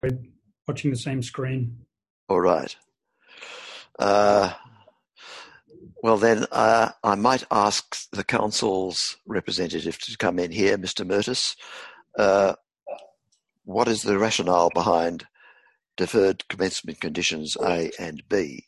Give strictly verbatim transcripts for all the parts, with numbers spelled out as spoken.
watching the same screen. All right. Uh, well, then uh, I might ask the council's representative to come in here, Mister Mertis. Uh, what is the rationale behind deferred commencement conditions A and B?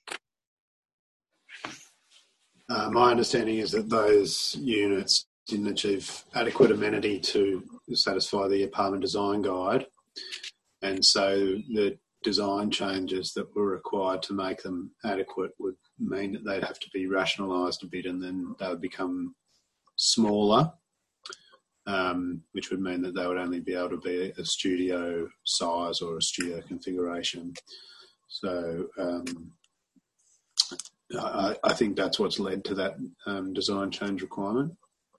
Uh, my understanding is that those units didn't achieve adequate amenity to satisfy the apartment design guide, and so the design changes that were required to make them adequate would mean that they'd have to be rationalised a bit, and then they would become smaller, um, which would mean that they would only be able to be a studio size or a studio configuration. So um, I, I think that's what's led to that um, design change requirement.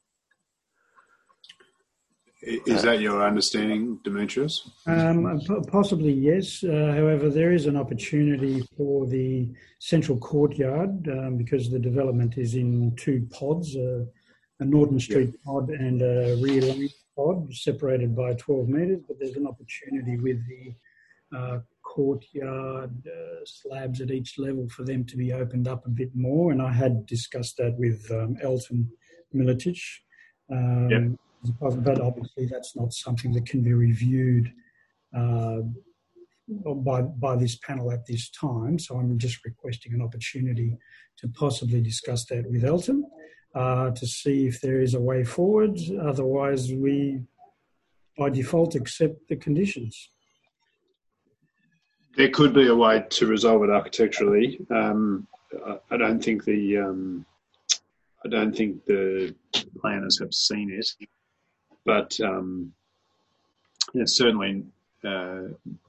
Is that your understanding, Demetrius? Um, possibly, yes. Uh, however, there is an opportunity for the central courtyard um, because the development is in two pods, uh, a Norton Street yep. pod and a rear lane pod, separated by twelve metres, but there's an opportunity with the uh, courtyard uh, slabs at each level for them to be opened up a bit more, and I had discussed that with um, Elton Miletic. Um, yep. But obviously that's not something that can be reviewed uh, by, by this panel at this time. So I'm just requesting an opportunity to possibly discuss that with Elton uh, to see if there is a way forward. Otherwise, we, by default, accept the conditions. There could be a way to resolve it architecturally. Um, I, I don't think the um, I don't think the planners have seen it. But um, yeah, certainly uh,